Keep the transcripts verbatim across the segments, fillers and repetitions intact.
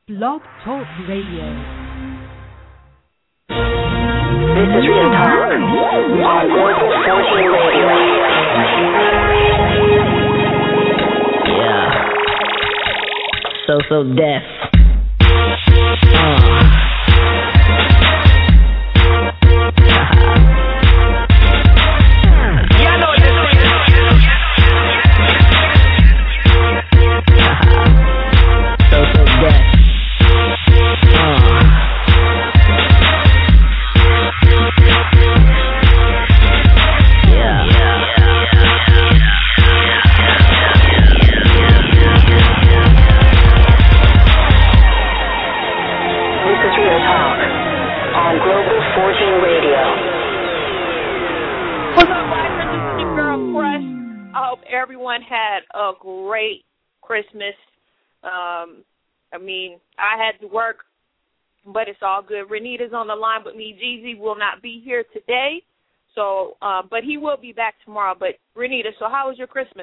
Blog Talk Radio. This is Real Talk on Global fourteen Radio. Yeah. So, so deaf. Uh. Had a great Christmas. Um, I mean, I had to work, but it's all good. Renita's on the line with me. Jeezy will not be here today, so uh, but he will be back tomorrow. But Renita, so how was your Christmas?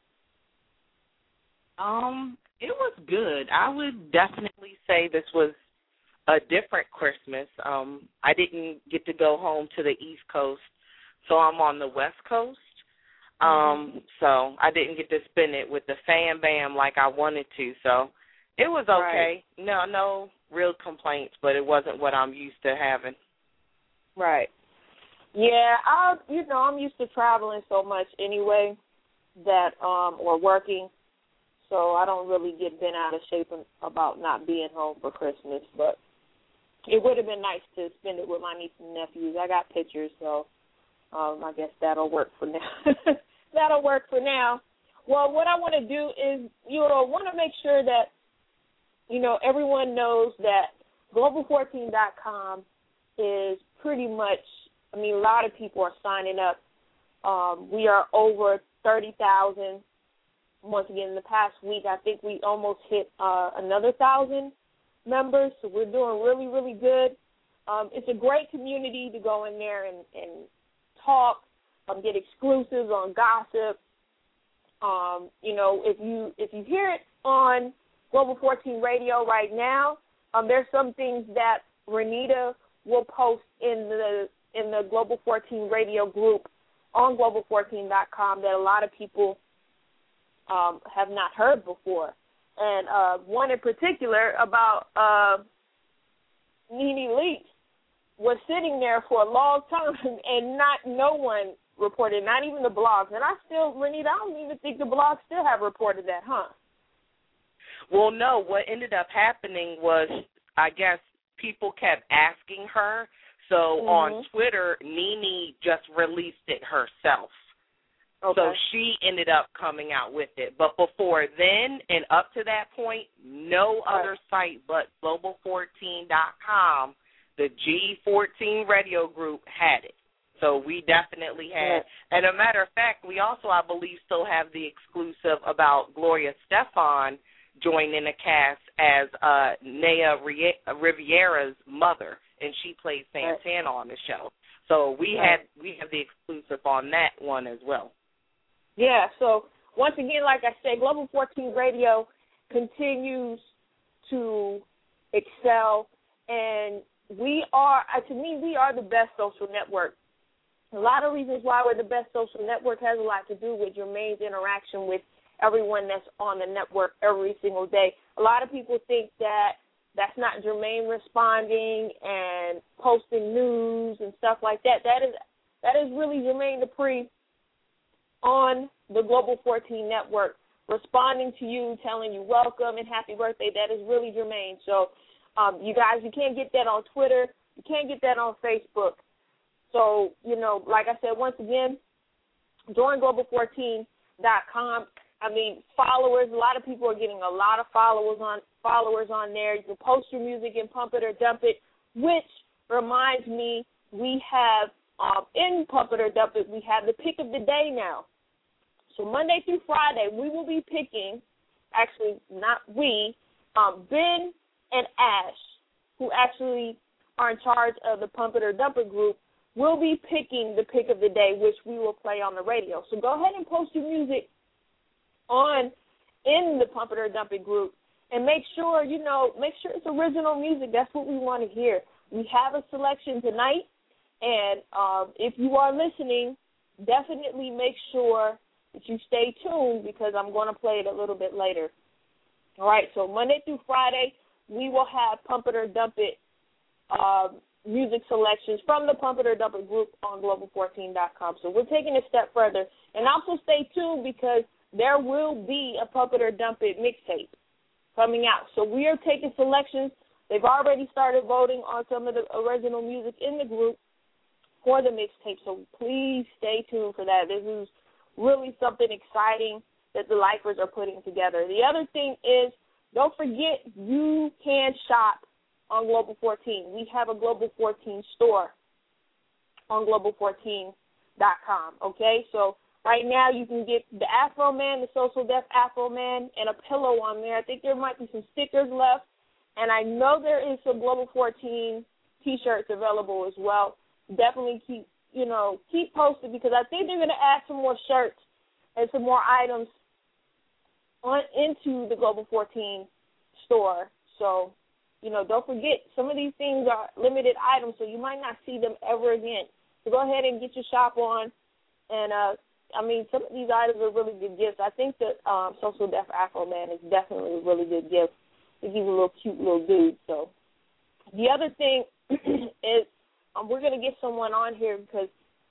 Um, it was good. I would definitely say this was a different Christmas. Um, I didn't get to go home to the East Coast, so I'm on the West Coast. Um, so I didn't get to spend it with the fam bam like I wanted to. So it was okay. Right. No, no real complaints, but it wasn't what I'm used to having. Right. Yeah, I you know, I'm used to traveling so much anyway that um or working. So I don't really get bent out of shape about not being home for Christmas, but it would have been nice to spend it with my nieces and nephews. I got pictures, so um I guess that'll work for now. That'll work for now. Well, what I want to do is, you know, want to make sure that, you know, everyone knows that global fourteen dot com is pretty much, I mean, a lot of people are signing up. Um, we are over thirty thousand. Once again, in the past week, I think we almost hit uh, another one thousand members, so we're doing really, really good. Um, it's a great community to go in there and, and talk. Um, get exclusives on gossip. Um, you know, if you if you hear it on Global fourteen Radio right now, um, there's some things that Renita will post in the in the Global fourteen Radio group on global fourteen dot com that a lot of people um, have not heard before. And uh, one in particular about uh, Nene Leakes was sitting there for a long time and not no one reported, not even the blogs. And I still, Renita, I don't even think the blogs still have reported that, huh? Well, no. What ended up happening was, I guess, people kept asking her. So mm-hmm. on Twitter, Nene just released it herself. Okay. So she ended up coming out with it. But before then and up to that point, no right. other site but global fourteen dot com, the G fourteen radio group, had it. So we definitely had. And a matter of fact, we also, I believe, still have the exclusive about Gloria Stefan joining the cast as uh, Naya Riviera's mother, and she played Santana on the show. So we right. had we have the exclusive on that one as well. Yeah. So once again, like I said, Global fourteen Radio continues to excel, and we are, to me, we are the best social network. A lot of reasons why we're the best social network has a lot to do with Jermaine's interaction with everyone that's on the network every single day. A lot of people think that that's not Jermaine responding and posting news and stuff like that. That is that is really Jermaine Dupri on the Global fourteen Network, responding to you, telling you welcome and happy birthday. That is really Jermaine. So, um, you guys, you can't get that on Twitter. You can't get that on Facebook. So, you know, like I said, once again, join global fourteen dot com. I mean, followers, a lot of people are getting a lot of followers on followers on there. You can post your music and pump it or dump it, which reminds me, we have, um, in Pump It or Dump It, we have the pick of the day now. So Monday through Friday, we will be picking, actually not we, um, Ben and Ash, who actually are in charge of the Pump It or Dump It group, will be picking the pick of the day, which we will play on the radio. So go ahead and post your music on in the Pump It or Dump It group, And make sure, you know, make sure it's original music. That's what we want to hear. We have a selection tonight, and um, if you are listening, definitely make sure that you stay tuned because I'm going to play it a little bit later. All right, so Monday through Friday, we will have Pump It or Dump It uh, music selections from the Pump It or Dump It group on global fourteen dot com. So we're taking a step further. And also stay tuned because there will be a Pump It or Dump It mixtape coming out. So we are taking selections. They've already started voting on some of the original music in the group for the mixtape. So please stay tuned for that. This is really something exciting that the Lifers are putting together. The other thing is, don't forget you can shop on Global fourteen. We have a Global fourteen store on global fourteen dot com, okay? So right now you can get the Afro Man, the Social Deaf Afro Man, and a pillow on there. I think there might be some stickers left, and I know there is some Global fourteen T-shirts available as well. Definitely keep, you know, keep posted because I think they're going to add some more shirts and some more items on into the Global fourteen store. So, you know, don't forget, some of these things are limited items, so you might not see them ever again. So go ahead and get your shop on. And, uh, I mean, some of these items are really good gifts. I think that um, Social Deaf Afro Man is definitely a really good gift. He's a little cute little dude. So the other thing is um, we're going to get someone on here because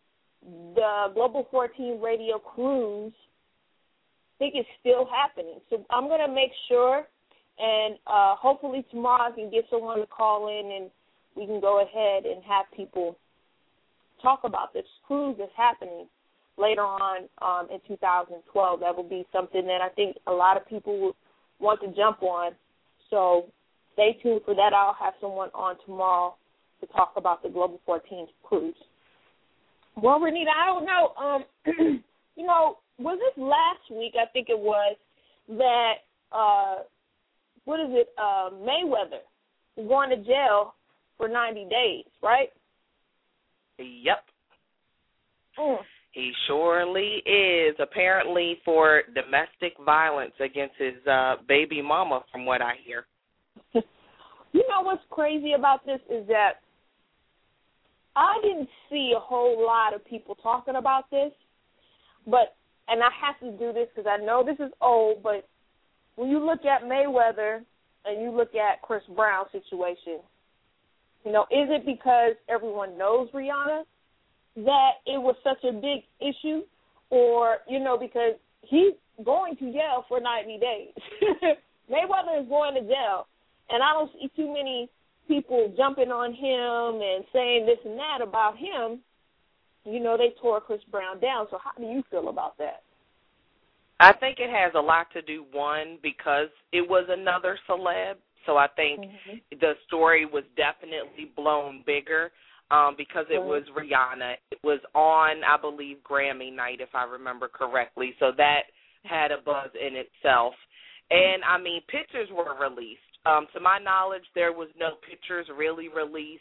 the Global fourteen Radio Cruise, I think it's still happening. So I'm going to make sure, and uh, hopefully tomorrow I can get someone to call in and we can go ahead and have people talk about this cruise that's happening later on um, in two thousand twelve. That will be something that I think a lot of people will want to jump on. So stay tuned for that. I'll have someone on tomorrow to talk about the Global fourteen cruise. Well, Renita, I don't know. Um, you know, was this last week, I think it was, that, uh, what is it, uh, Mayweather is going to jail for ninety days, right? Yep. Mm. He surely is, apparently for domestic violence against his uh, baby mama, from what I hear. You know what's crazy about this is that I didn't see a whole lot of people talking about this, but, and I have to do this because I know this is old, but when you look at Mayweather and you look at Chris Brown's situation, you know, is it because everyone knows Rihanna that it was such a big issue, or, you know, because he's going to jail for ninety days. Mayweather is going to jail, and I don't see too many people jumping on him and saying this and that about him. You know, they tore Chris Brown down, so how do you feel about that? I think it has a lot to do, one, because it was another celeb, so I think mm-hmm. the story was definitely blown bigger. Um, because it was Rihanna. It was on, I believe, Grammy night, if I remember correctly. So that had a buzz in itself. And, I mean, pictures were released. Um, to my knowledge, there was no pictures really released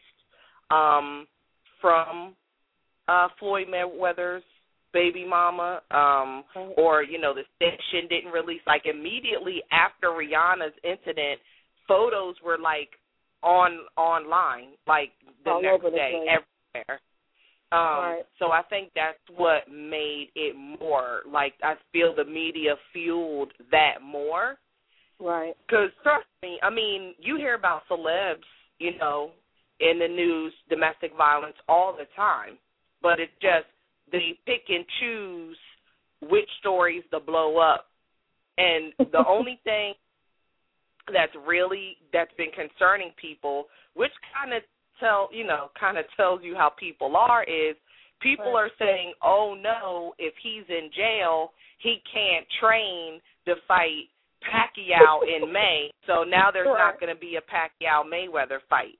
um, from uh, Floyd Mayweather's baby mama, um, or, you know, the station didn't release. Like, immediately after Rihanna's incident, photos were, like, on online, like the all next over the day, place. everywhere. Um, right. So I think that's what made it more, like, I feel the media fueled that more. Right. Because, trust me, I mean, you hear about celebs, you know, in the news, domestic violence all the time, but it's just they pick and choose which stories to blow up. And the only thing that's really, that's been concerning people, which kind of tell, you know, kind of tells you how people are, is people are saying, oh, no, if he's in jail, he can't train to fight Pacquiao in May, so now there's right. not going to be a Pacquiao-Mayweather fight.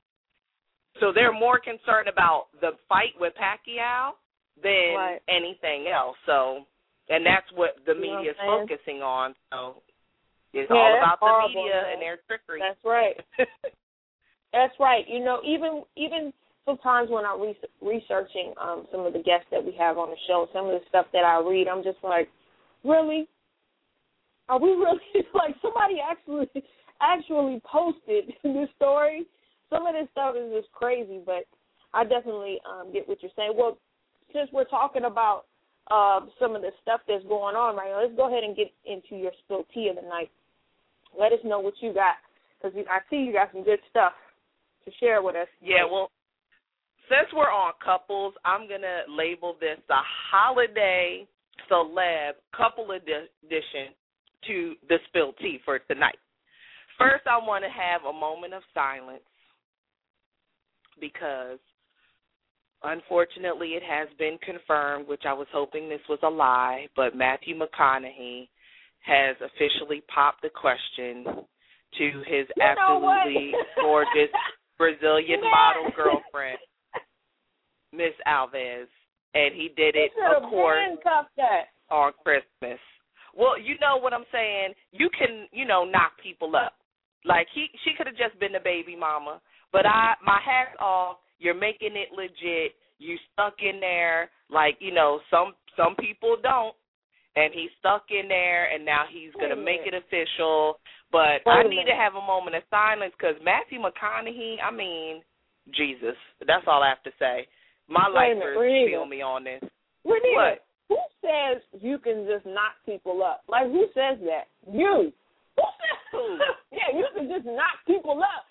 So they're more concerned about the fight with Pacquiao than right. anything else. So, and that's what the you media is what focusing on, so it's yeah, all about the horrible, media man. and their trickery. That's right. That's right. You know, even even sometimes when I'm re- researching um, some of the guests that we have on the show, some of the stuff that I read, I'm just like, really? Are we really, like, somebody actually actually posted this story. Some of this stuff is just crazy, but I definitely um, get what you're saying. Well, since we're talking about uh, some of the stuff that's going on right now, let's go ahead and get into your spilled tea of the night. Let us know what you got, because I see you got some good stuff to share with us. Yeah, well, since we're on couples, I'm going to label this the holiday celeb couple edition to the spilled tea for tonight. First, I want to have a moment of silence because, unfortunately, it has been confirmed, which I was hoping this was a lie, but Matthew McConaughey has officially popped the question to his you absolutely gorgeous Brazilian model girlfriend, Miss Alves, and he did it, of course, that. on Christmas. Well, you know what I'm saying? You can, you know, knock people up. Like, he, she could have just been the baby mama, but I, my hat's off. You're making it legit. You stuck in there. Like, you know, some some people don't. And he's stuck in there, and now he's going to make it official. But I need to have a moment of silence because Matthew McConaughey, I mean, Jesus. That's all I have to say. My lighters feel me on this. What? Who says you can just knock people up? Like, who says that? You. Who says? Yeah, you can just knock people up.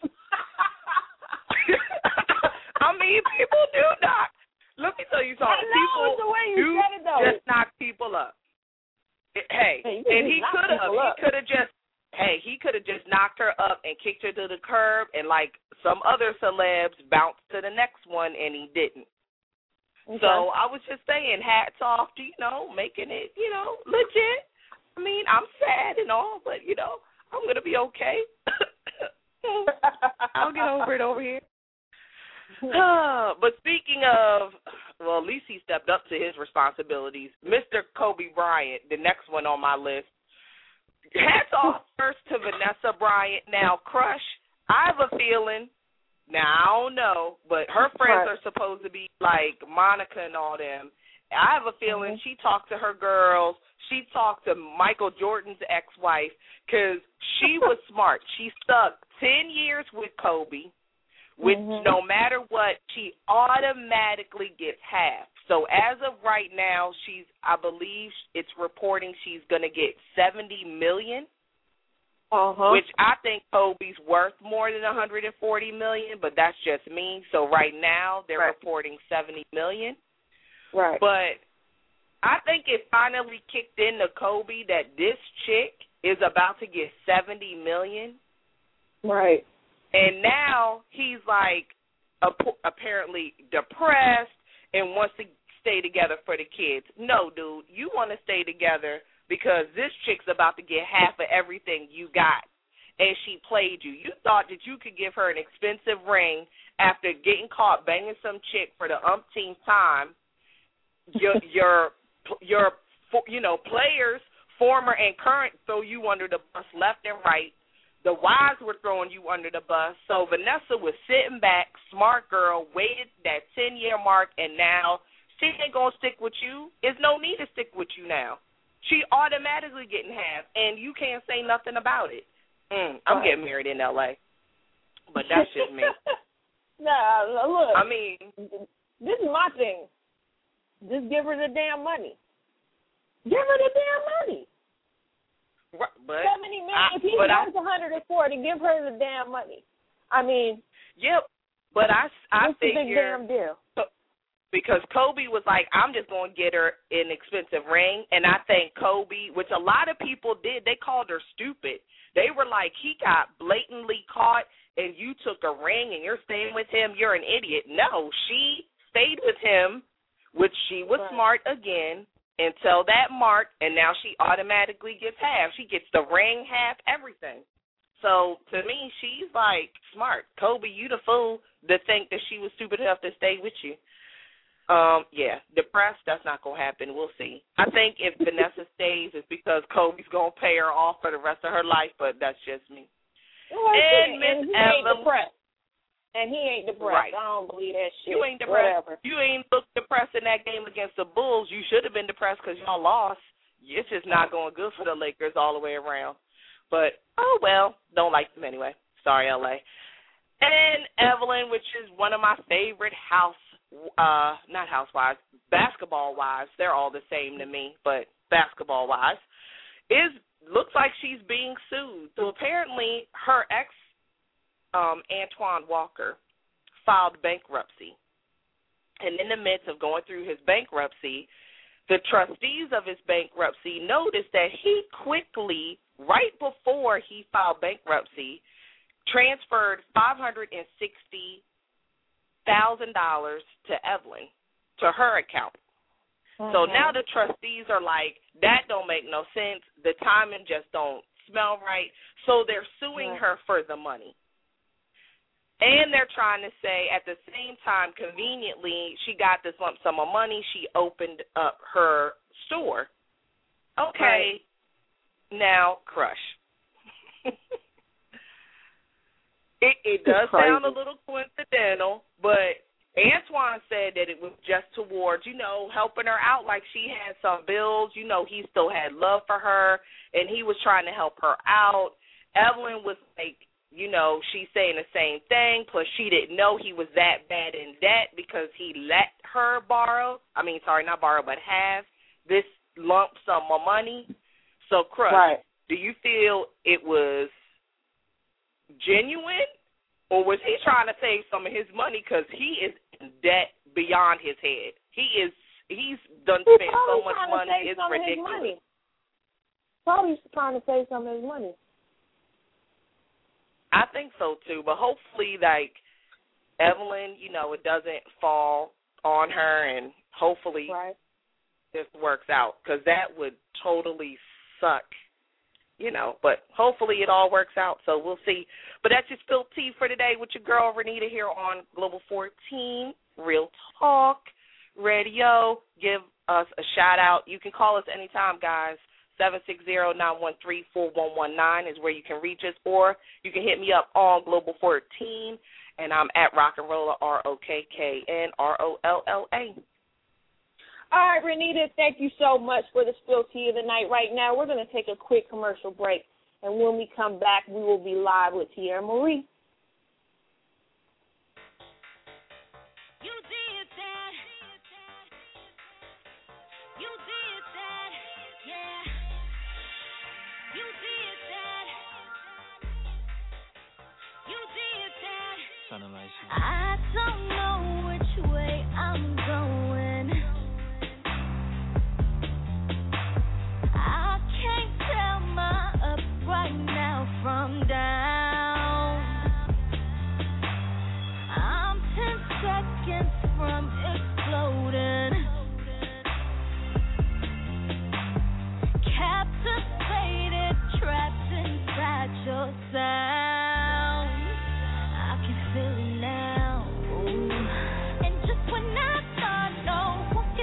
I mean, people do knock. Let me tell you something. I know, people it's the way you do said it, though. just knock people up. Hey, hey and he could have, he could have just, hey, he could have just knocked her up and kicked her to the curb, and like some other celebs, bounced to the next one, and he didn't. Okay. So I was just saying, hats off to, you know, making it, you know, legit. I mean, I'm sad and all, but, you know, I'm going to be okay. I'll get over it over here. But speaking of, well, at least he stepped up to his responsibilities. Mister Kobe Bryant, the next one on my list. Hats off first to Vanessa Bryant. Now, Crush, I have a feeling, now I don't know, but her friends are supposed to be like Monica and all them. I have a feeling mm-hmm. she talked to her girls. She talked to Michael Jordan's ex-wife because she was smart. She stuck ten years with Kobe. Which, mm-hmm. no matter what, she automatically gets half. So as of right now, she's, I believe it's reporting she's going to get seventy million dollars, uh-huh. which I think Kobe's worth more than one hundred forty million dollars, but that's just me. So right now, they're right. reporting seventy million dollars. Right. But I think it finally kicked into Kobe that this chick is about to get seventy million dollars. Right. And now he's, like, apparently depressed and wants to stay together for the kids. No, dude, you want to stay together because this chick's about to get half of everything you got, and she played you. You thought that you could give her an expensive ring after getting caught banging some chick for the umpteenth time. Your, your, your, you know, players, former and current, throw you under the bus left and right. The wives were throwing you under the bus. So Vanessa was sitting back, smart girl, waited that ten-year mark, and now she ain't going to stick with you. There's no need to stick with you now. She automatically getting half, and you can't say nothing about it. Mm, I'm right. getting married in L A, but that's just me. Nah, look. I mean, this is my thing. Just give her the damn money. Give her the damn money. Right, but seventy million. If he's worth one hundred forty, give her the damn money. I mean, yep. But I, I figure the big damn deal. Because Kobe was like, I'm just going to get her an expensive ring, and I think Kobe, which a lot of people did, they called her stupid. They were like, he got blatantly caught, and you took a ring, and you're staying with him. You're an idiot. No, she stayed with him, which she was right. smart again. Until that mark, and now she automatically gets half. She gets the ring, half, everything. So, to me, she's, like, smart. Kobe, you the fool to think that she was stupid enough to stay with you. Um, yeah, depressed, that's not going to happen. We'll see. I think if Vanessa stays, it's because Kobe's going to pay her off for the rest of her life, but that's just me. Well, and Miss Ella. And he ain't depressed. Right. I don't believe that shit. You ain't depressed. Whatever. You ain't looked depressed in that game against the Bulls. You should have been depressed because y'all lost. It's just not going good for the Lakers all the way around. but oh well, don't like them anyway. Sorry, L A. And Evelyn, which is one of my favorite house, uh, not housewives, basketball wives. They're all the same to me, but basketball wives, is looks like she's being sued. So apparently her ex, um, Antoine Walker, filed bankruptcy. And in the midst of going through his bankruptcy, the trustees of his bankruptcy noticed that he quickly, right before he filed bankruptcy, transferred five hundred sixty thousand dollars to Evelyn, to her account. Mm-hmm. So now the trustees are like, that don't make no sense. The timing just don't smell right. So they're suing mm-hmm. her for the money. And they're trying to say at the same time, conveniently, she got this lump sum of money. She opened up her store. Okay, right. Now crush. it, it does sound a little coincidental, but Antoine said that it was just towards, you know, helping her out. Like she had some bills. You know, he still had love for her, and he was trying to help her out. Evelyn was like, you know, she's saying the same thing, plus she didn't know he was that bad in debt because he let her borrow, I mean, sorry, not borrow, but have this lump sum of money. So, Crush, right. Do you feel it was genuine, or was he trying to save some of his money because he is in debt beyond his head? He is, he's done he's spent so much money, it's ridiculous. Probably trying to save some of his money. I think so, too, but hopefully, like, Evelyn, you know, it doesn't fall on her, and hopefully right. this works out, because that would totally suck, you know, but hopefully it all works out, so we'll see. But that's your Spill Tea for today with your girl, Renita, here on Global fourteen, Real Talk Radio. Give us a shout-out. You can call us anytime, guys. seven six zero, nine one three, four one one nine is where you can reach us, or you can hit me up on Global fourteen, and I'm at Rock and Rolla, R O K K N R O L L A. All right, Renita, thank you so much for the Spill Tea of the night. Right now, we're going to take a quick commercial break, and when we come back, we will be live with Tierra Marie. You did that. You did that. Yeah. You did that. You did that. I don't know which way I'm going. I can't tell my up right now from down. I'm ten seconds from exploding. Captivated, trapped inside your sound. I can feel it now. And just when I thought no one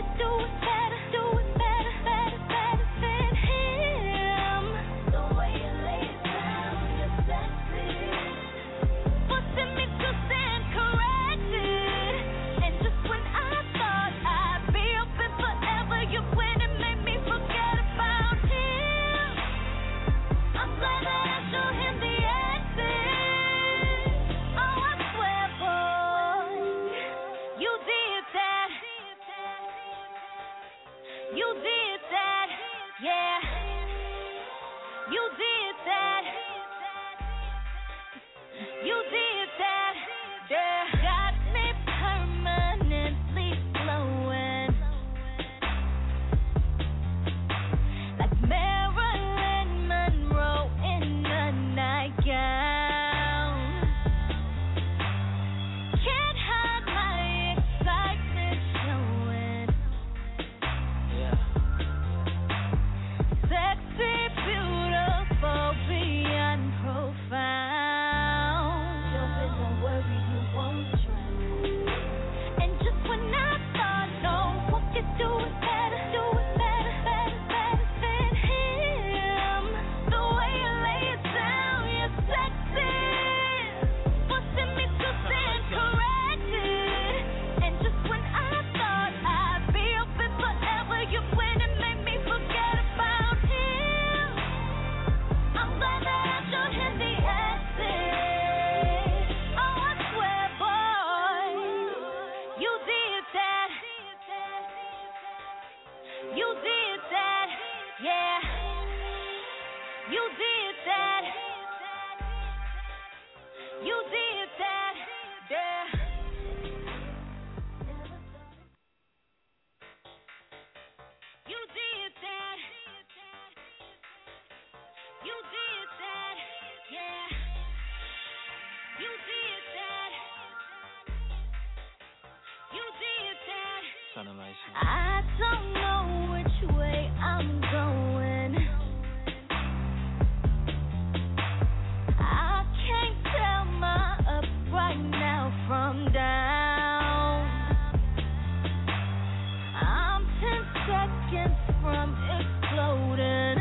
You did that, yeah. You did that. You did that, yeah. You did that. You did that. I don't know which way I'm going. I can't tell my up right now from down. I'm ten seconds from exploding.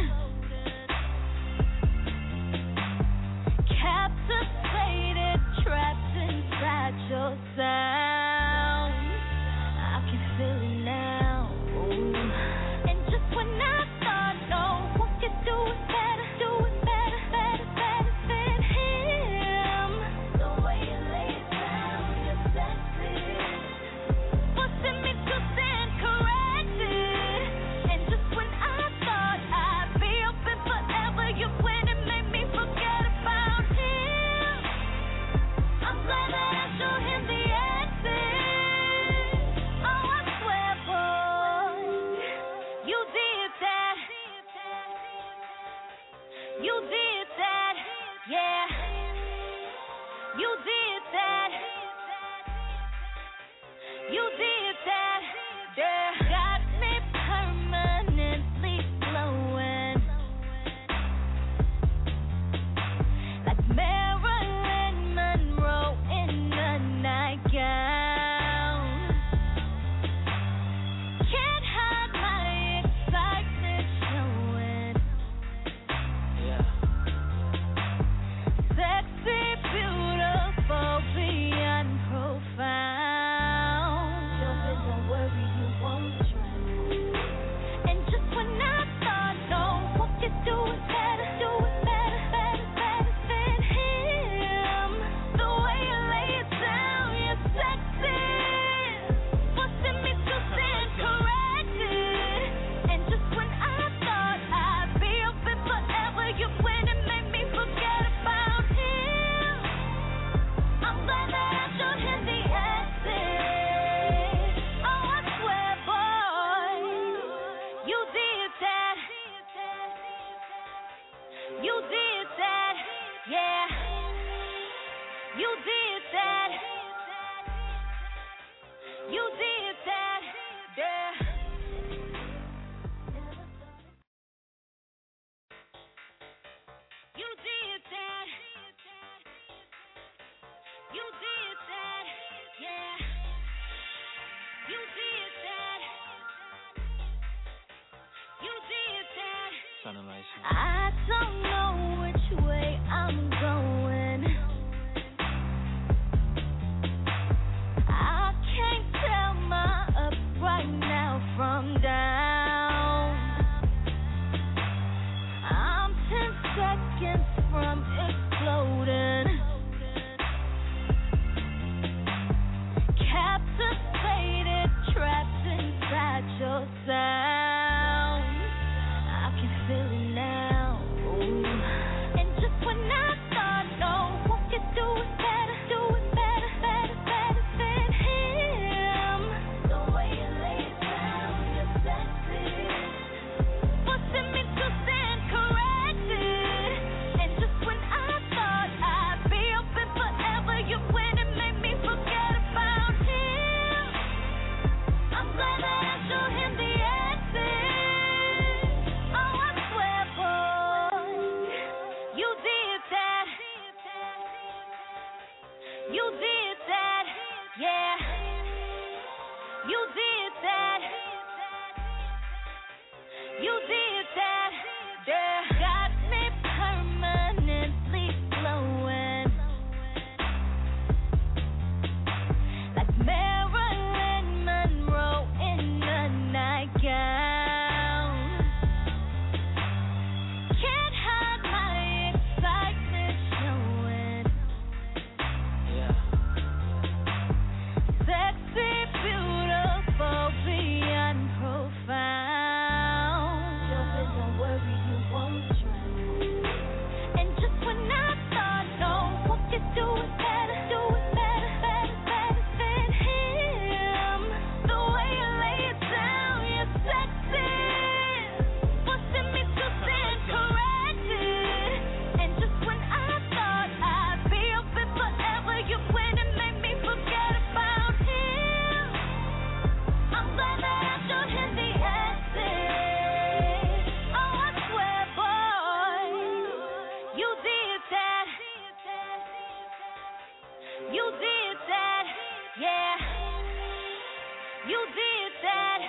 Captivated, trapped inside your sound. I can feel it now. Ooh. And just when I thought, no, what you do is better, do it better, better, better than him. The way you lay it down, you're sexy. Forcing me to stand corrected. And just when I thought I'd be open forever, you went and made me forget about him. I'm glad that I showed him the exit. Oh, I swear, boy, you did that. You did that, yeah. You did that. You did that, yeah. Got me permanently glowing like Marilyn Monroe in a nightgown. Can't hide my excitement showing. Sexy, beautiful, beyond profound. Don't worry, you won't try. And just when I thought, no, what you do is better, do it better, better, better than him. The way you lay it down, you're sexy. Forcing me to stand corrected. And just when I thought I'd be open forever, you went and made me forget about him. I'm glad that I showed him the exit. Oh, I swear, boy, you did that. You did that, yeah. You did that. You did that, yeah. You did that. You did that, yeah. You did that. You did that. I don't know which way I'm going. I can't tell my up right now from down. I'm ten seconds from exploding. Captivated, trapped inside your sound. I can feel it now. Ooh. And just when I thought, no, what you do is better, do it better, better, better than him. The way you lay it down, you're sexy. Forcing me to stand corrected. And just when I thought I'd be open forever, you went and made me forget about him. I'm glad that I showed him the exit. Oh, I swear, boy, you did that. You did that, yeah. You did that. You did that, yeah. Got me permanently glowing like Marilyn Monroe in a nightgown. Can't hide my excitement showing. You did that, yeah. You did that.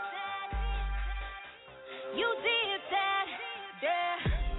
You did that, yeah.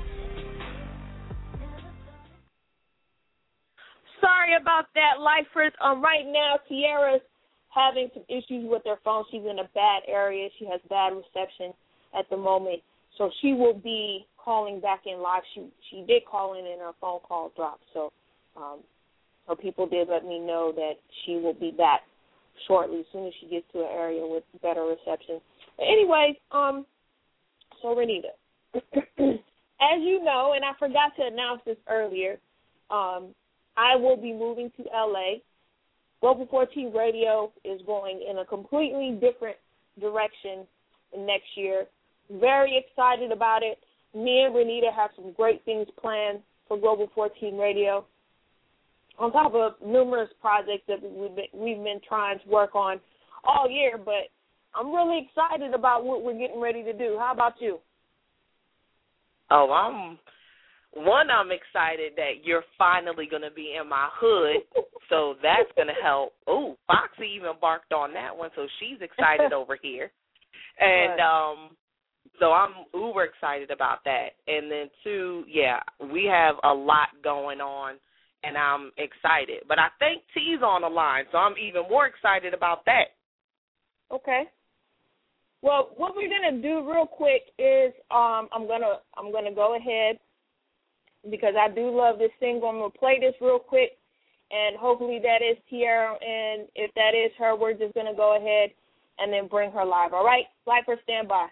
Sorry about that, lifers. Um, right now, Tiara's having some issues with her phone. She's in a bad area. She has bad reception at the moment. So she will be calling back in live. She she did call in and her phone call dropped. So um, so people did let me know that she will be back shortly as soon as she gets to an area with better reception. But anyways, um, so Renita, as you know, and I forgot to announce this earlier, um, I will be moving to L A. Global fourteen Radio is going in a completely different direction next year. Very excited about it. Me and Renita have some great things planned for Global fourteen Radio, on top of numerous projects that we've been, we've been trying to work on all year. But I'm really excited about what we're getting ready to do. How about you? Oh, I'm one. I'm excited that you're finally going to be in my hood, so that's going to help. Oh, Foxy even barked on that one, so she's excited over here, and um. So I'm uber excited about that. And then, two, yeah, we have a lot going on, and I'm excited. But I think T's on the line, so I'm even more excited about that. Okay. Well, what we're gonna do real quick is um, I'm gonna I'm gonna go ahead because I do love this single. I'm gonna play this real quick, and hopefully that is Tiara. And if that is her, we're just gonna go ahead and then bring her live. All right, Lifer, stand by.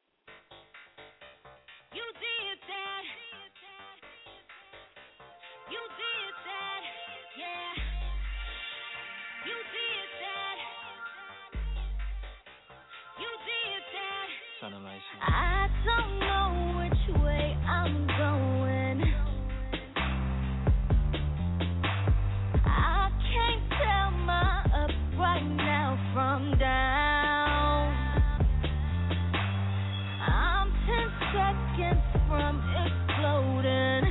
You did that. You did that, yeah. You did that. You did that. I don't know which way I'm going. I can't tell my up right now from down. I'm ten seconds from exploding.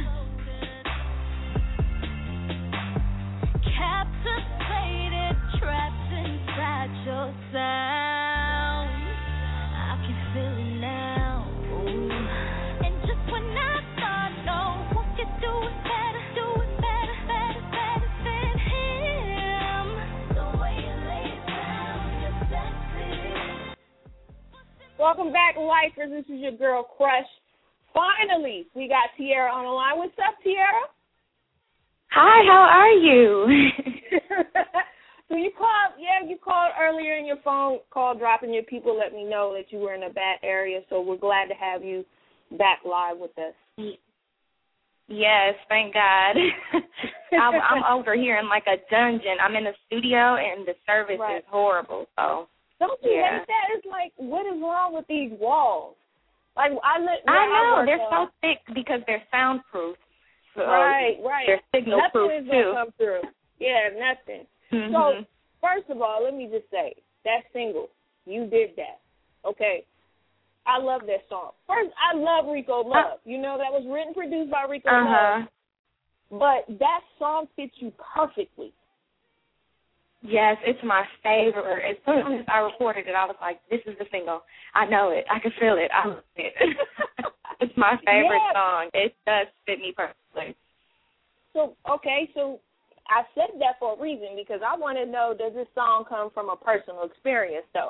Captivated, trapped inside your sound. I can feel it now. Ooh. And just when I thought, no, what you do is better, do it better, better, better than him. The way you lay it down, you're sexy. Welcome back, Lifers. This is your girl, Crush. Finally, we got Tiara on the line. What's up, Tiara? Hi, how are you? So you called, yeah, you called earlier in your phone call, dropping your people, let me know that you were in a bad area, so we're glad to have you back live with us. Yes, thank God. I'm, I'm over here in like a dungeon. I'm in a studio, and the service right. is horrible. So Don't you yeah. hate that? It's like, what is wrong with these walls? Like I, li- I know, I they're on. so thick because they're soundproof. So right, right. They're signal nothing proof is too. Gonna come through. Yeah, nothing. Mm-hmm. So, first of all, let me just say, that single, you did that. Okay? I love that song. First, I love Rico Love. You know, that was written, produced by Rico uh-huh. Love. But that song fits you perfectly. Yes, it's my favorite. As soon as I recorded it, I was like, this is the single. I know it. I can feel it. I love it. It's my favorite yeah. song. It does fit me perfectly. So, okay, so I said that for a reason because I want to know, does this song come from a personal experience, though?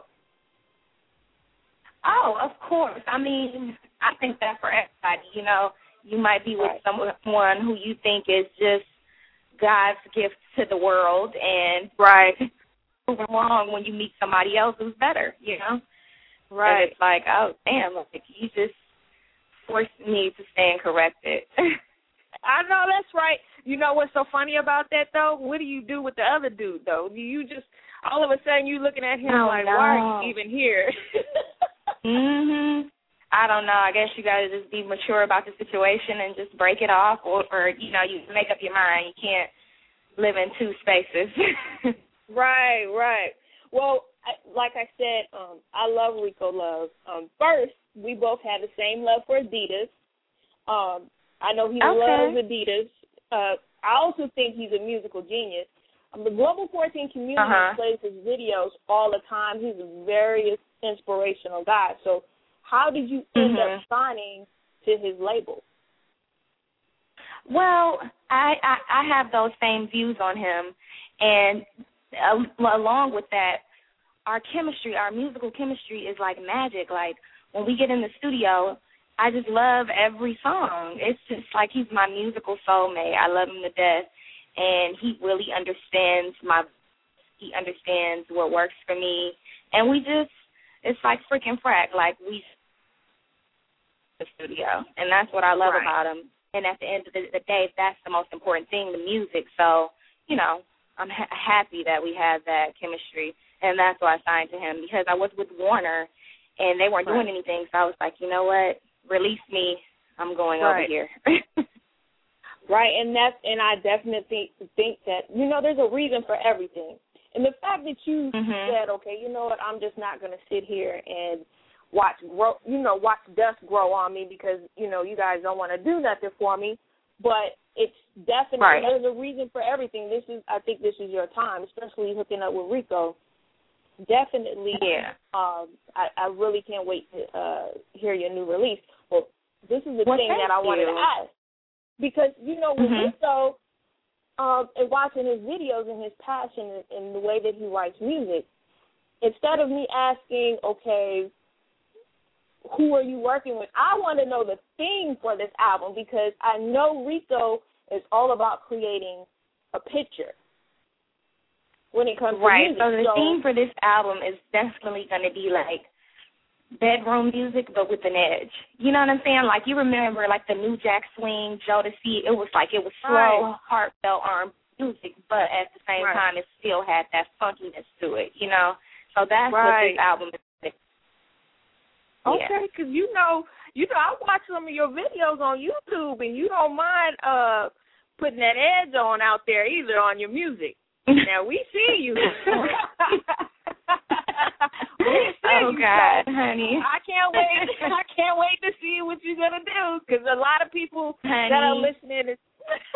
Oh, of course. I mean, I think that for everybody, you know, you might be with right. someone who you think is just God's gift to the world, and right, move along when you meet somebody else who's better, you know. Right. And it's like, oh damn, like you just forced me to stand corrected. I know that's right. You know what's so funny about that though? What do you do with the other dude though? Do you just all of a sudden you looking at him oh, like, no. why are you even here? mhm. I don't know. I guess you got to just be mature about the situation and just break it off, or, or you know, you make up your mind. You can't live in two spaces. Right, right. Well, I, like I said, um, I love Rico Love. Um, first, we both had the same love for Adidas. Um, I know he okay. loves Adidas. Uh, I also think he's a musical genius. The Global fourteen community uh-huh. plays his videos all the time. He's a very inspirational guy. So how did you end mm-hmm. up signing to his label? Well, I, I, I have those same views on him. And uh, along with that, our chemistry, our musical chemistry is like magic. Like, when we get in the studio, I just love every song. It's just like he's my musical soulmate. I love him to death. And he really understands my, he understands what works for me. And we just, it's like freaking frack. Like, we, the studio. And that's what I love right. about him. And at the end of the, the day, that's the most important thing, the music. So, you know, I'm ha- happy that we have that chemistry. And that's why I signed to him, because I was with Warner, and they weren't right. doing anything. So I was like, you know what? Release me. I'm going right. over here. Right, and that's and I definitely think that, you know, there's a reason for everything. And the fact that you mm-hmm. said, okay, you know what, I'm just not going to sit here and watch grow, you know, watch dust grow on me because, you know, you guys don't want to do nothing for me. But it's definitely, right. there's a reason for everything. This is, I think this is your time, especially hooking up with Rico. Definitely, yeah. Um, I, I really can't wait to uh, hear your new release. Well, this is the well, thing that I you. wanted to ask. Because, you know, with mm-hmm. Rico, um, and watching his videos and his passion and, and the way that he writes music, instead of me asking, okay, who are you working with, I want to know the theme for this album, because I know Rico is all about creating a picture when it comes right. to music. So the so, theme for this album is definitely going to be like bedroom music, but with an edge. You know what I'm saying? Like, you remember, like, the New Jack Swing, Jodeci, it was like, it was slow, right. heartfelt R and B music, but at the same right. time, it still had that funkiness to it, you know? So that's right. what this album is. Okay, because, yeah. you know, you know, I watch some of your videos on YouTube, and you don't mind uh putting that edge on out there either on your music. Now, we see you. Oh, God, honey. I can't wait. I can't wait to see what you're going to do, because a lot of people honey. that are listening is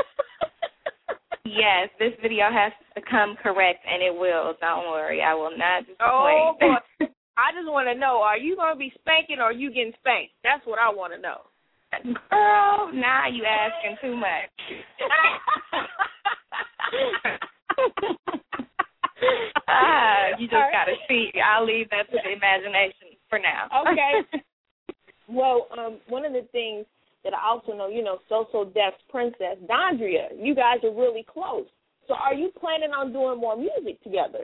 yes, this video has to come correct, and it will. Don't worry. I will not disappoint. Oh, boy. I just want to know, are you going to be spanking or are you getting spanked? That's what I want to know. Girl, now you asking too much. ah, you just right. got to see. I'll leave that to the imagination for now. Okay. Well, um, one of the things that I also know, you know, So So Def's princess, Dondria, you guys are really close. So are you planning on doing more music together?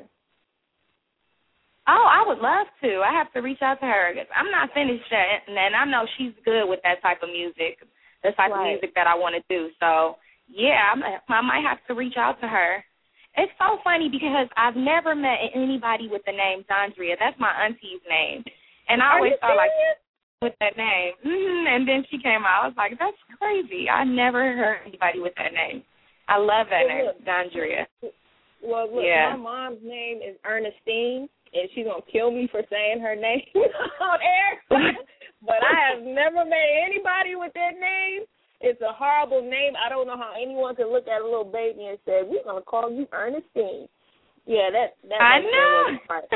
Oh, I would love to. I have to reach out to her. I'm not finished yet, and I know she's good with that type of music, the type right. of music that I want to do. So, yeah, I'm, I might have to reach out to her. It's so funny because I've never met anybody with the name Dondria. That's my auntie's name. And I Are always you thought, like, serious? with that name. Mm-hmm. And then she came out. I was like, that's crazy. I never heard anybody with that name. I love that well, name, look, Dondria. Well, look, yeah. my mom's name is Ernestine, and she's going to kill me for saying her name on air. But I have never met anybody with that name. It's a horrible name. I don't know how anyone could look at a little baby and say, we're going to call you Ernestine. Yeah, that, that I know. Right.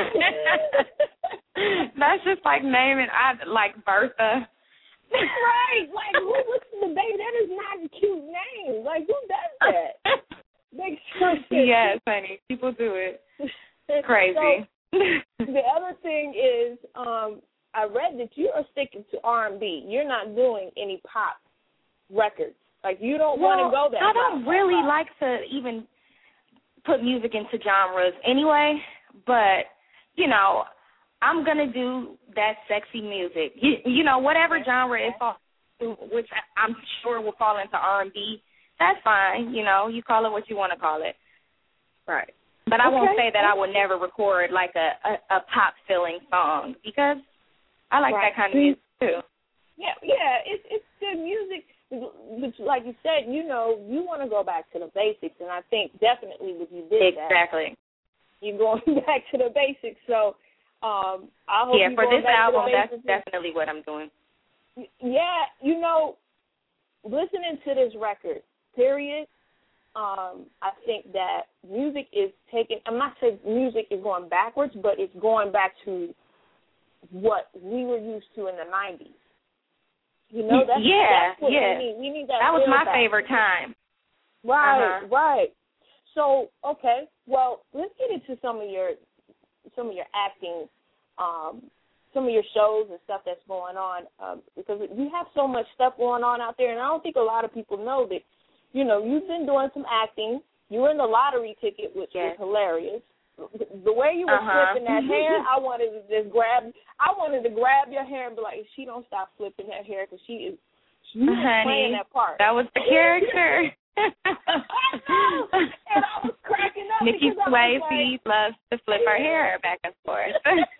That's just like naming, I like Bertha. Right. Like, who looks at the baby? That is not a cute name. Like, who does that? Makes sense. Yes, honey. People do it. Crazy. So, the other thing is, um, I read that you are sticking to R and B. You're not doing any pop records. Like, you don't well, want to go that I don't route. really like to even put music into genres anyway, but, you know, I'm going to do that sexy music. You, you know, whatever genre it falls to, which I'm sure will fall into R and B, that's fine. You know, you call it what you want to call it. Right. But I okay. won't say that I would never record, like, a, a, a pop-filling song because I like right. that kind of music, too. Yeah, yeah, it's it's good music. But like you said, you know, you want to go back to the basics, and I think definitely what you did exactly. that. You're going back to the basics. So um, I hope yeah, you for going this back album, to the that's basics. definitely what I'm doing. Yeah, you know, listening to this record, period, um, I think that music is taking, I'm not saying music is going backwards, but it's going back to what we were used to in the nineties. You know, that's, yeah, that's what yeah. we need. We need that. That was my back. favorite time. Right, uh-huh. right. So, okay, well, let's get into some of your some of your acting, um, some of your shows and stuff that's going on, um, because you have so much stuff going on out there, and I don't think a lot of people know that, you know, you've been doing some acting. You were in the lottery ticket, which yes. was hilarious. The way you were uh-huh. flipping that hair, I wanted to just grab, I wanted to grab your hair and be like, she don't stop flipping that hair because she is, she is playing that part. That was the character. I know. And I was cracking up. Nikki Swayze like, loves to flip her hair back and forth.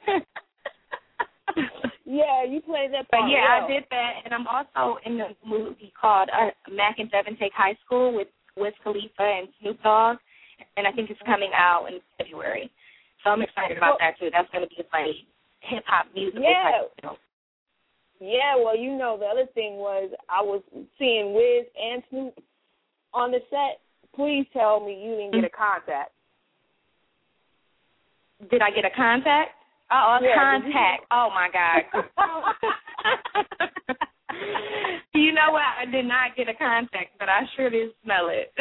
Yeah, you played that part. But yeah, well. I did that, and I'm also in a movie called uh, Mac and Devin Take High School with Wiz Khalifa and Snoop Dogg, and I think it's coming out in February. So I'm excited about well, that too. That's going to be like hip hop musical yeah. type of film. Yeah, well, you know, the other thing was I was seeing Wiz and Snoop on the set. Please tell me you didn't get a contact. Did I get a contact? Oh, a yeah, contact. Oh, my God. You know what? I did not get a contact, but I sure did smell it.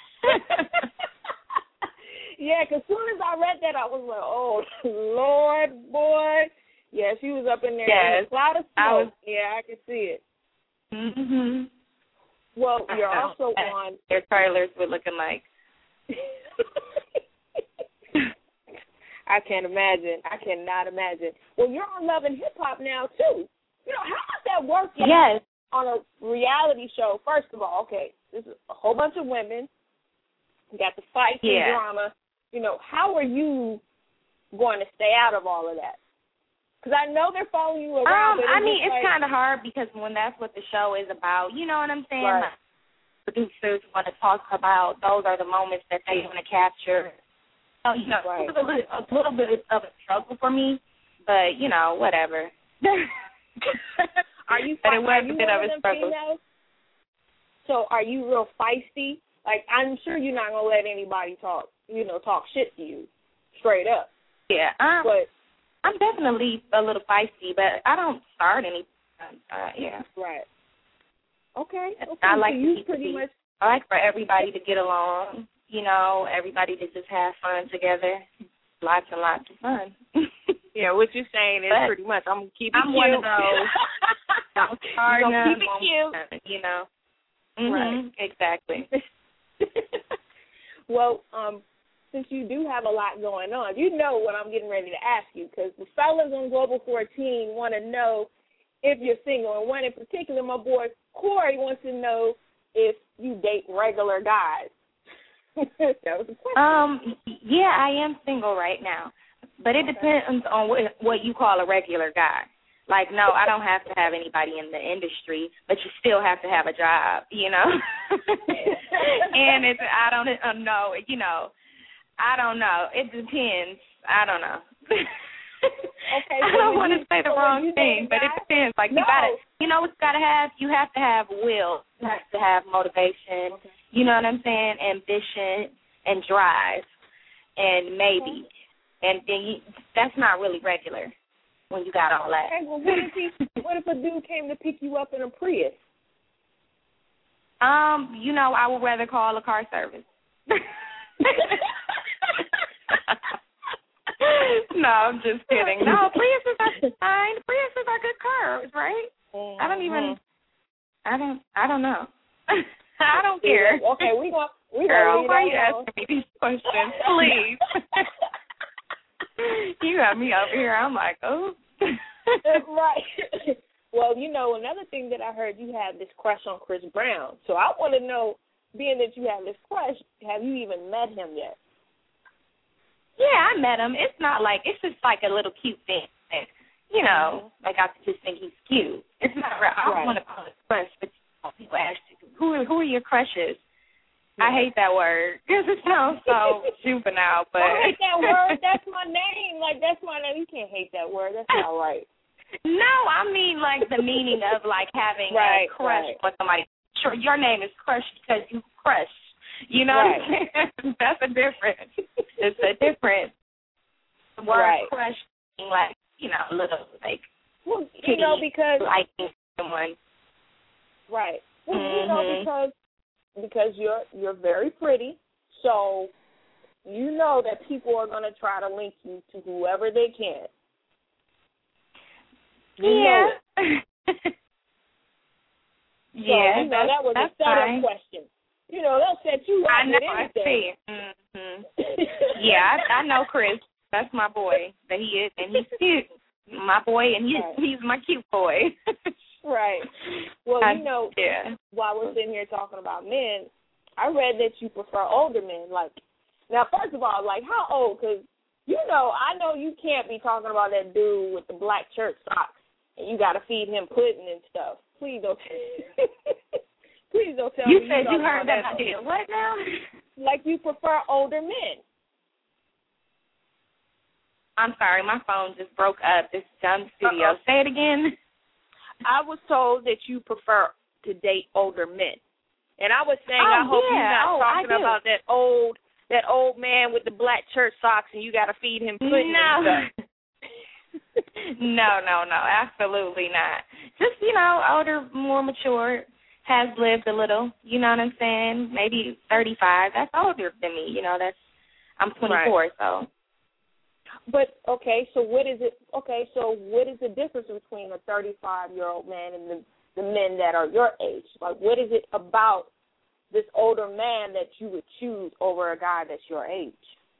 Yeah, because as soon as I read that, I was like, oh, Lord, boy. Yeah, she was up in there. Yes. A cloud of smoke. I was, yeah, I could see it. Mm-hmm. Well, you're also on. Their trailers were looking like. I can't imagine. I cannot imagine. Well, you're on Love and Hip Hop now, too. You know, how does that work yes. on a reality show? First of all, okay, this is a whole bunch of women. You got the fights yeah. and drama. You know, how are you going to stay out of all of that? Because I know they're following you around. Um, but I mean, it's like, kind of hard because when that's what the show is about, you know what I'm saying? Right. Like, producers want to talk about those are the moments that they want to capture. So, you know, right. it was a little, a little bit of a struggle for me, but, you know, whatever. Are you, but it was are you a bit one of a struggle. Females? So are you real feisty? Like, I'm sure you're not going to let anybody talk, you know, talk shit to you straight up. Yeah. Um, but I'm definitely a little feisty, but I don't start any. Uh, yeah. Right. Okay. Okay. I like so to you keep pretty it, much. I like for everybody to get along. You know, everybody to just have fun together. Lots and lots of fun. Yeah, what you're saying is but pretty much I'm keep it I'm cute. one of those. Don't start none, keep it cute. You know. Mm-hmm, right. Exactly. Well, um, since you do have a lot going on, you know what I'm getting ready to ask you, because the fellas on Global fourteen want to know if you're single, and one in particular, my boy Corey, wants to know if you date regular guys. That was a question. Um, yeah, I am single right now, but it depends on what, what you call a regular guy. Like, no, I don't have to have anybody in the industry, but you still have to have a job, you know. And it's I don't know, you know, I don't know. It depends. I don't know. Okay, I don't want to say the wrong thing, but it depends. Like, no. you gotta, you know, what you gotta have. You have to have will. You have to have motivation. Okay. You know what I'm saying? Ambition and drive, and maybe, okay. and then you, that's not really regular when you got all that. Okay, well, what if he, what if a dude came to pick you up in a Prius? Um, you know, I would rather call a car service. No, I'm just kidding. No, Priuses are fine. Priuses are good cars, right? Mm-hmm. I don't even. I don't. I don't know. I don't care. Okay, we go. We Girl, go. why are you asking me these questions, please? You got me over here. I'm like, oh. Right. Well, you know, another thing that I heard, you have this crush on Chris Brown. So I want to know, being that you have this crush, have you even met him yet? Yeah, I met him. It's not like, it's just like a little cute thing. You know, like I just think he's cute. It's not, I don't right. want to call it crush, but people ask you, who are, who are your crushes? Yeah. I hate that word because it sounds so juvenile. But I hate that word. That's my name. Like, that's my name. You can't hate that word. That's not right. No, I mean like the meaning of like having right, a crush right. on somebody. Sure, your name is Crush because you crush. You know right. what I'm saying? That's a difference. It's a different word right. questioning, like, you know, a little, like, well, you know, because liking someone. Right. Well, mm-hmm. you know, because because you're you're very pretty, so you know that people are going to try to link you to whoever they can. You yeah. know it. So, yeah, you know, that was a setup question. You know, they'll set you up I know, with anything. I see. Mm-hmm. yeah, I, I know Chris. That's my boy. That he is, and he's cute. My boy, and he's right. he's my cute boy. right. Well, I, you know, yeah. while we're sitting here talking about men, I read that you prefer older men. Like, now, first of all, like, how old? Because, you know, I know you can't be talking about that dude with the black church socks, and you got to feed him pudding and stuff. Please don't. Please don't tell you me. Said you you heard that I did. What now? Like you prefer older men. I'm sorry, my phone just broke up. This dumb studio. Uh-oh. Say it again. I was told that you prefer to date older men, and I was saying, oh, I hope yeah. you're not oh, talking about that old that old man with the black church socks, and you got to feed him pudding no. and stuff. no, no, no, absolutely not. Just, you know, older, more mature, has lived a little, you know what I'm saying? Maybe thirty-five. That's older than me, you know, that's, I'm twenty-four, right. so. But, okay, so what is it, okay, so what is the difference between a thirty-five-year-old man and the, the men that are your age? Like, what is it about this older man that you would choose over a guy that's your age?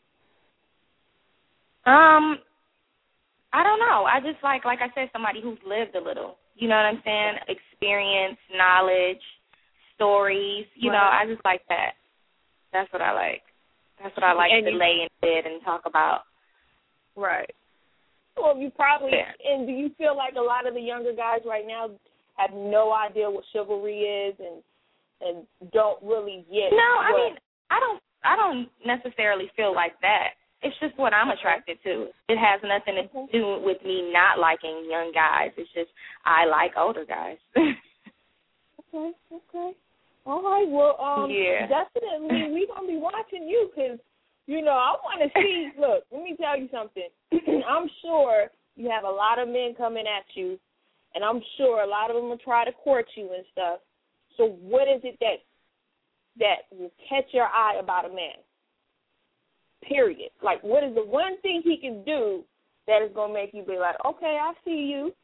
Um, I don't know. I just like, like I said, somebody who's lived a little. You know what I'm saying? Experience, knowledge, stories. You right. know, I just like that. That's what I like. That's what I like and to you, lay in bed and talk about. Right. Well, you probably, yeah. and do you feel like a lot of the younger guys right now have no idea what chivalry is and and don't really get No, I what, mean, I don't, I don't necessarily feel like that. It's just what I'm attracted to. It has nothing to okay. do with me not liking young guys. It's just I like older guys. okay, okay. All right, well, um, yeah. definitely we're going to be watching you because, you know, I want to see, look, let me tell you something. I'm sure you have a lot of men coming at you, and I'm sure a lot of them will try to court you and stuff. So what is it that that will catch your eye about a man? Period. Like, what is the one thing he can do that is going to make you be like, okay, I see you?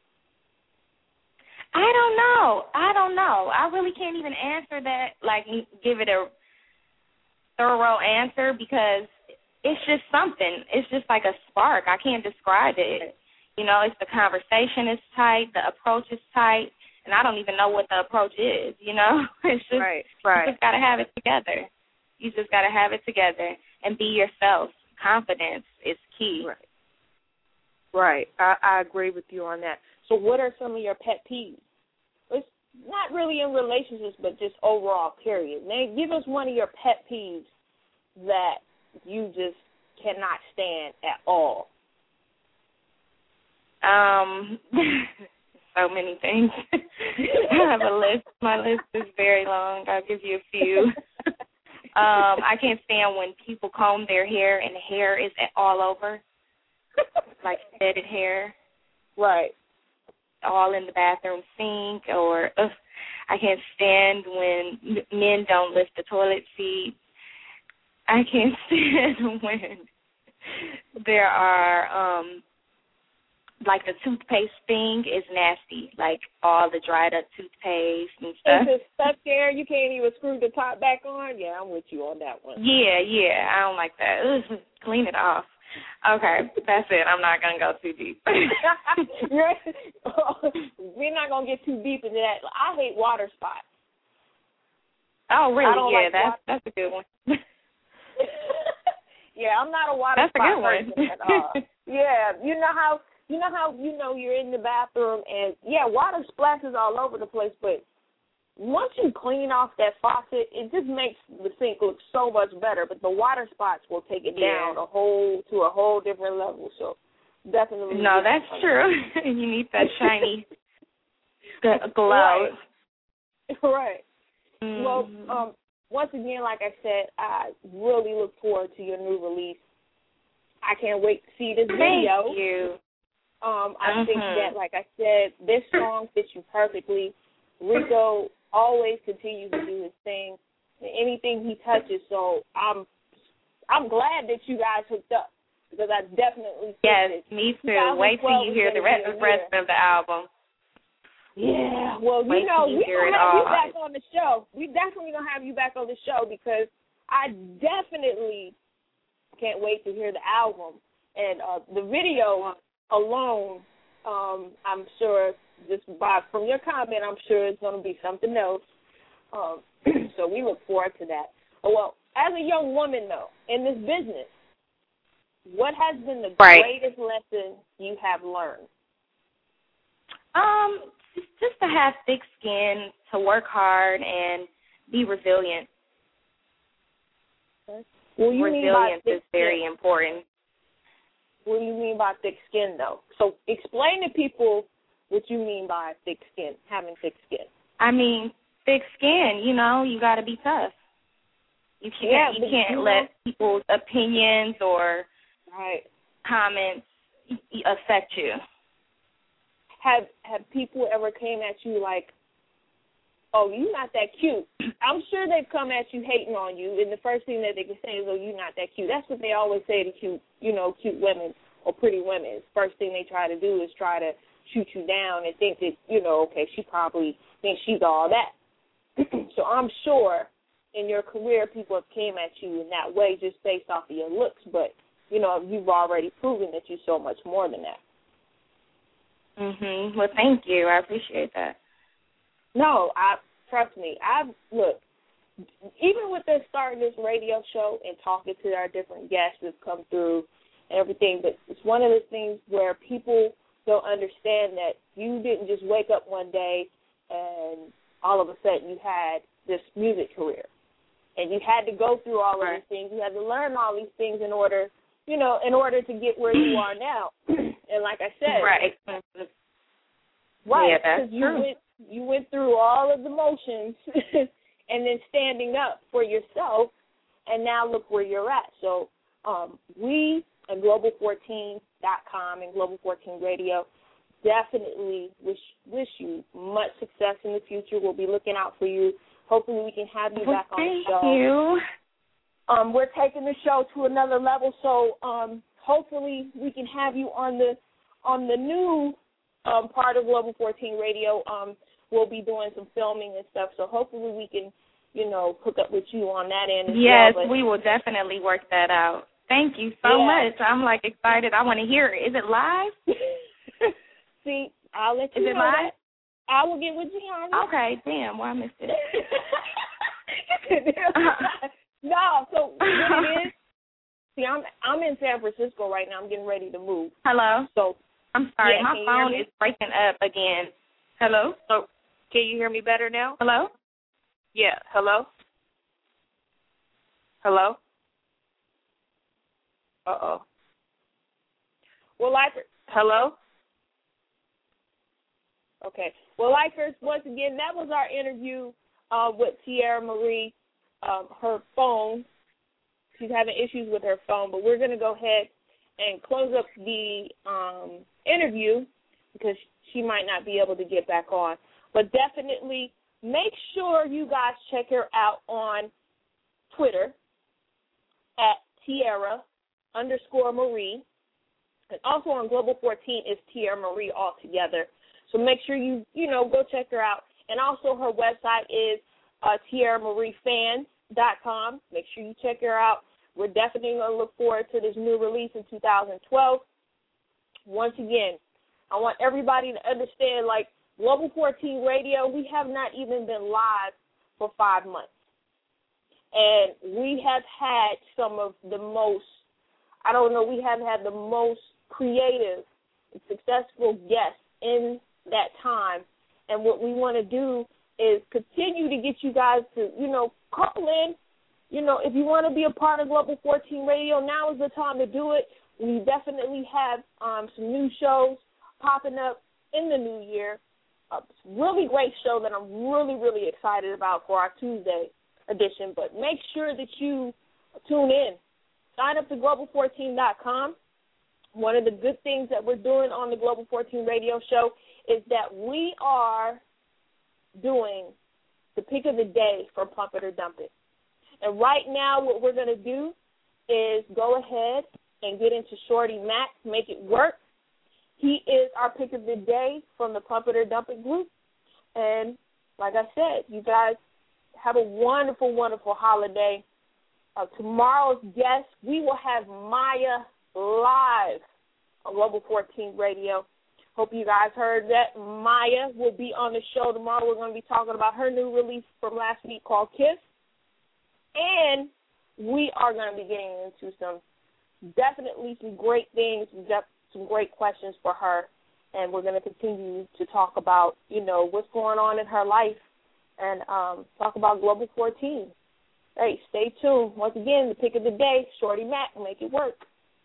I don't know. I don't know. I really can't even answer that, like, give it a thorough answer because it's just something. It's just like a spark. I can't describe it. You know, it's the conversation is tight, the approach is tight, and I don't even know what the approach is, you know? It's just, right, right. you just got to have it together. You just got to have it together and be yourself. Confidence is key. Right. Right. I, I agree with you on that. So what are some of your pet peeves? It's not really in relationships, but just overall, period. Now, give us one of your pet peeves that you just cannot stand at all. Um, so many things. I have a list. My list is very long. I'll give you a few. um, I can't stand when people comb their hair and the hair is all over, like threaded hair. Right. All in the bathroom sink, or ugh, I can't stand when men don't lift the toilet seat. I can't stand when there are, um, like the toothpaste thing is nasty, like all the dried up toothpaste and stuff. Is it stuck there? You can't even screw the top back on? Yeah, I'm with you on that one. Yeah, yeah, I don't like that. Ugh, clean it off. Okay, that's it. I'm not going to go too deep. We're not going to get too deep into that. I hate water spots. Oh, really? Yeah, like that's water. that's a good one. Yeah, I'm not a water that's spot a good person one. at all. Yeah, you know how you know how you know you're in the bathroom and yeah, water splashes all over the place, but once you clean off that faucet, it just makes the sink look so much better. But the water spots will take it yeah. down a whole to a whole different level. So definitely. No, that's true. You need that shiny glow. Right. Right. Mm-hmm. Well, um, once again, like I said, I really look forward to your new release. I can't wait to see this video. Thank you. Um, I mm-hmm. think that, like I said, this song fits you perfectly. Rico always continues to do his thing, and anything he touches. So I'm, I'm glad that you guys hooked up because I definitely yes, it. me too. Wait till you hear the rest, the rest of the album. Yeah, well, Wait you know, you we're going to have all. you back on the show. We definitely going to have you back on the show because I definitely can't wait to hear the album. And uh, the video alone, um, I'm sure, just by from your comment, I'm sure it's going to be something else. Um, so we look forward to that. Well, as a young woman, though, in this business, what has been the right. greatest lesson you have learned? Um, just to have thick skin, to work hard, and be resilient. Well, you Resilience mean by is very skin? important. What do you mean by thick skin, though? So explain to people what you mean by thick skin, having thick skin. I mean, thick skin, you know, you got to be tough. You can't, yeah, you can't you let know, people's opinions or right. comments affect you. Have have people ever came at you like, oh, you're not that cute? I'm sure they've come at you hating on you, and the first thing that they can say is, oh, you're not that cute. That's what they always say to cute, you know, cute women or pretty women. First thing they try to do is try to shoot you down and think that, you know, okay, she probably thinks she's all that. So I'm sure in your career people have came at you in that way just based off of your looks, but, you know, you've already proven that you're so much more than that. Mhm. Well, thank you. I appreciate that. No, I trust me. I look, even with us starting this radio show and talking to our different guests that come through and everything, but it's one of the things where people don't understand that you didn't just wake up one day and all of a sudden you had this music career. And you had to go through all right. of these things. You had to learn all these things in order, you know, in order to get where you are now. And like I said, right, right, yeah, that's because you true. went you went through all of the motions, and then standing up for yourself, and now look where you're at. So um, we at Global fourteen dot com and Global fourteen Radio definitely wish wish you much success in the future. We'll be looking out for you. Hopefully, we can have you well, back on the show. Thank you. Um, we're taking the show to another level, so um, hopefully we can have you on the on the new um, part of Global fourteen Radio. Um, we'll be doing some filming and stuff, so hopefully we can, you know, hook up with you on that end as yes, well. Yes, we will definitely work that out. Thank you so yeah. much. I'm, like, excited. I want to hear it. Is it live? See, I'll let you Is know it live? that. I will get with Gianna. Okay, damn, well, I missed it. No, so what it is, see, I'm I'm in San Francisco right now. I'm getting ready to move. Hello? So I'm sorry, yeah, my phone is breaking up again. Hello? So, can you hear me better now? Hello? Yeah, hello? Hello? Uh-oh. Well, like, hello? Okay. Well, Lifers, once again, that was our interview uh, with Tierra Marie. Um, her phone, she's having issues with her phone, but we're going to go ahead and close up the um, interview because she might not be able to get back on. But definitely make sure you guys check her out on Twitter at Tierra underscore Marie. And also on Global fourteen is Tierra Marie altogether. So make sure you, you know, go check her out. And also her website is uh, Tierra Marie Fans dot com. Make sure you check her out. We're definitely going to look forward to this new release in two thousand twelve. Once again, I want everybody to understand, like, Global fourteen Radio, we have not even been live for five months. And we have had some of the most, I don't know, we have had the most creative and successful guests in that time. And what we want to do is continue to get you guys to, you know, call in. You know, if you want to be a part of Global fourteen Radio, now is the time to do it. We definitely have um, some new shows popping up in the new year. A really great show that I'm really, really excited about for our Tuesday edition. But make sure that you tune in. Sign up to global fourteen dot com. One of the good things that we're doing on the Global fourteen radio show is that we are doing the pick of the day for Pump It or Dump It. And right now what we're going to do is go ahead and get into Shorty Mac, Make It Work. He is our pick of the day from the Pump It or Dump It group. And like I said, you guys have a wonderful, wonderful holiday. Uh, tomorrow's guest, we will have Maya live on Global fourteen Radio. Hope you guys heard that. Maya will be on the show tomorrow. We're going to be talking about her new release from last week called Kiss. And we are going to be getting into some, definitely some great things. We've got some great questions for her. And we're going to continue to talk about, you know, what's going on in her life and um, talk about Global fourteen. Hey, stay tuned. Once again, the pick of the day, Shorty Mac, Make It Work.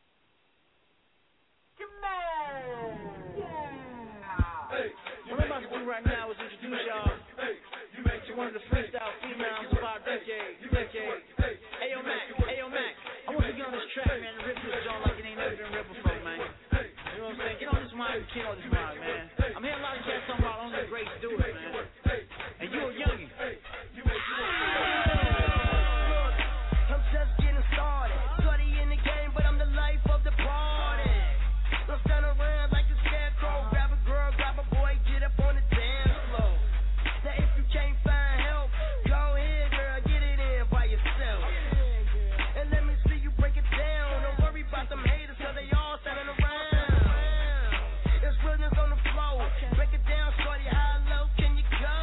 Hey, what I'm about to do right now is introduce y'all to one of the freestyle females of our decade. decade. Hey, yo, Mac, hey, yo, Mac, I want to get on this track, man, and rip this joint like it ain't never been ripped before, man. You know what I'm saying? Get on this mic and kill on this mic, man. I'm hearing a lot of cats talking about only the greats do it, man. And you a youngin'. I'm just getting started. Shorty in the game, but I'm the life of the party. Don't stand around like a scarecrow. Grab a girl, grab a boy, get up on the dance floor. Now if you can't find help, go ahead, girl, get it in by yourself. And let me see you break it down. Don't worry about them haters, cause they all standing around. It's realness on the floor. Break it down, shorty, how low can you go?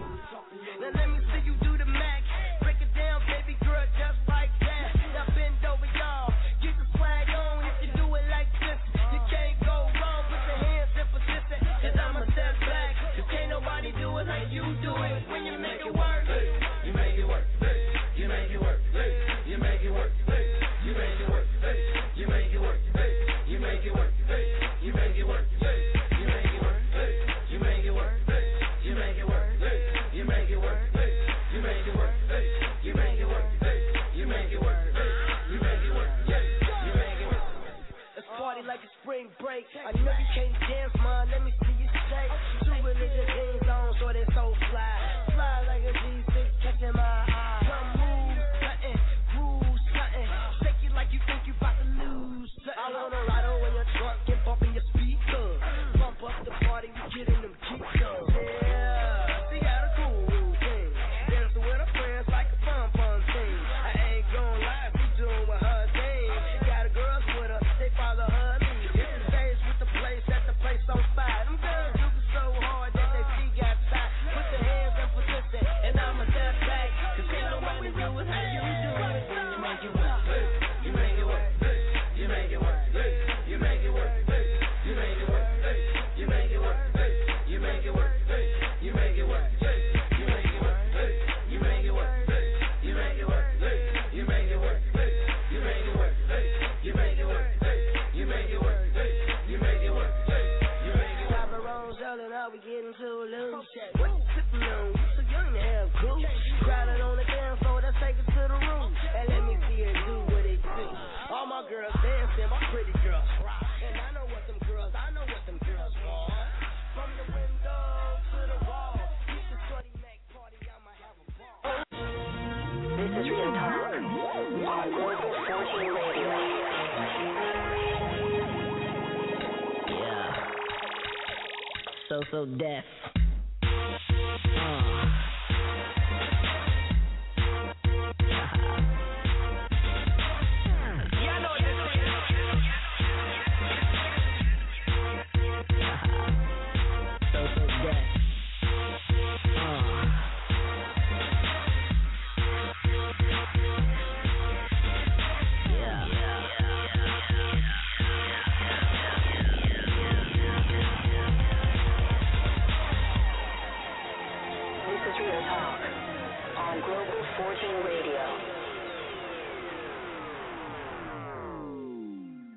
Now let me see you do the max. Break it down, baby girl, just like that. Now bend over, y'all. Get the swag on if you do it like this. You can't go wrong, put your hands in position. Cause I'ma step back. Cause can't nobody do it like you do it. When you make it work, You make it work. You make it work. You make it work. You make it work. You make it work. You make it work. You make it work. You make it work. You make it work. You make it work. You make it work. You make it work. You make it work. You make it work. You make it work. You make it work. let's party like a spring break. I know you can't dance, man, let me see you shake. Two religious things on, so they so fly. Fly like a G six, catching my eye. Some move, something, groove, something. Shake it like you think you about to lose something. I wanna ride on in your truck and bump in your speaker. Bump up the party, we get in them G-Cos. Yeah, she got a cool thing. Dancing with her friends like a fun, fun thing. I ain't gon' lie, she doing with her thing. Got a girls with her, they follow her lead. It's the stage with the place, set the place on fire. Them girls moving so hard that they feet got tight. Put your hands in position, and I'ma step back. Cause ain't nobody do it how you do it. You make it work. You make it work. You make it work. You make it work. You make it work. You make it work. You make it work. You make it work. You make it work. You make it work. You make it work. You make it work. You make it work. You make it work. You make it work. You make it work. You make it work. Chaperones yelling out, we getting too loose. What you sipping on? You so young to have goose. Crowded on the dance floor, let's take it to the roof. And let me see it do what it do. All my girls dancing, my pretty girls rock. And I know what them girls, I know what them girls want. From the window to the wall. You should Shorty Mac party, I'ma have a ball. This is Real Talk on Global fourteen Radio. Yeah. So, so deaf. Uh. Yeah, I know what this is. So, so deaf. Uh. This is Real Talk on Global fourteen Radio.